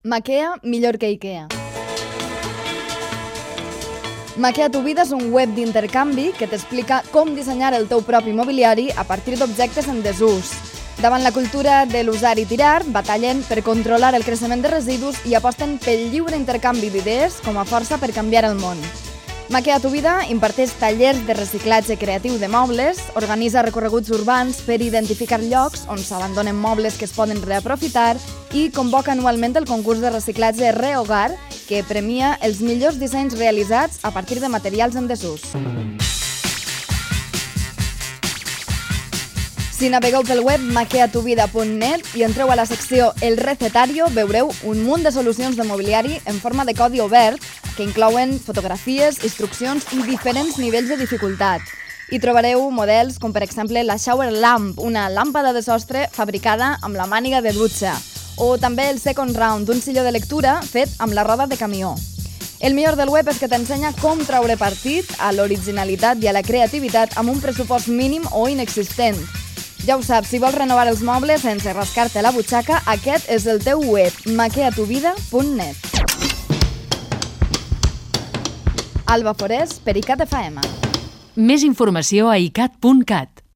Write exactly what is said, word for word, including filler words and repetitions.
Maquea, millor que Ikea. Maquea tu vida és un web d'intercanvi que t'explica com dissenyar el teu propi mobiliari a partir d'objectes en desús. Davant la cultura de l'usar i tirar, batallen per controlar el creixement de residus i aposten pel lliure intercanvi d'idees com a força per canviar el món. Maquea tu vida imparteix tallers de reciclatge creatiu de mobles, organitza recorreguts urbans per identificar llocs on s'abandonen mobles que es poden reaprofitar i convoca anualment el concurs de reciclatge Rehogar, que premia els millors dissenys realitzats a partir de materials en desús. Si navegueu pel web maquea tu vida punt net i entreu a la secció El Recetario, veureu un munt de solucions de mobiliari en forma de codi obert que inclouen fotografies, instruccions i diferents nivells de dificultat. Hi trobareu models com, per exemple, la Shower Lamp, una làmpada de sostre fabricada amb la màniga de dutxa, o també el Second Round, un silló de lectura fet amb la roda de camió. El millor del web és que t'ensenya com traure partit a l'originalitat i a la creativitat amb un pressupost mínim o inexistent. Ja ho saps, si vols renovar els mobles sense rascar-te la butxaca, aquest és el teu web, maquea tu vida punt net. Alba Forés, per ICAT F M. Més informació a icat punt cat.